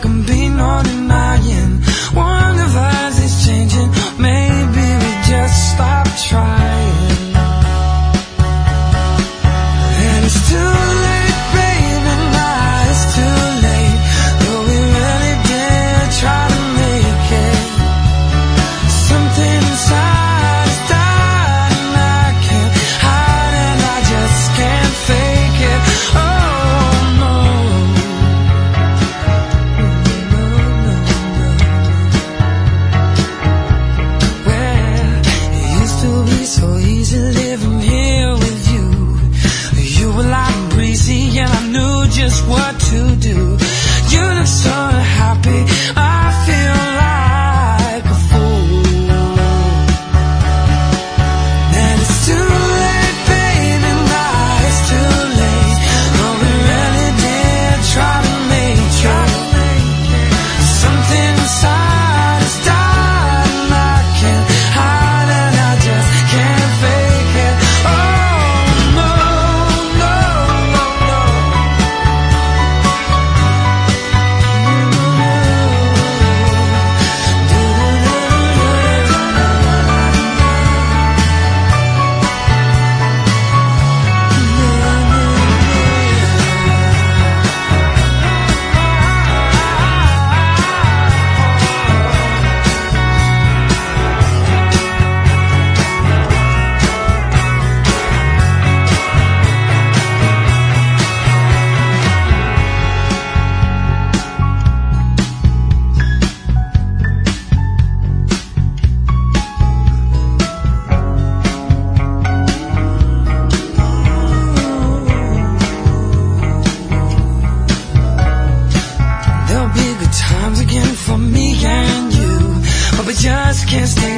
can be no denying. One of us is changing. Maybe we just stop trying. And it's too late, baby, now it's too late. Though we really did try to make it. Something inside is dying and I can't hide and I just can't fake it. Oh no. Well, it used to be so easy living here with you. You were like breezy and I knew just what to do. You look so happy, I feel like a fool. And it's too late, baby, now it's too late. No, we really did try to make it. Something inside is dying and I can't hide and I just can't fake it. Oh no, no, no, no. There'll be good times again for me and you, but we just can't stay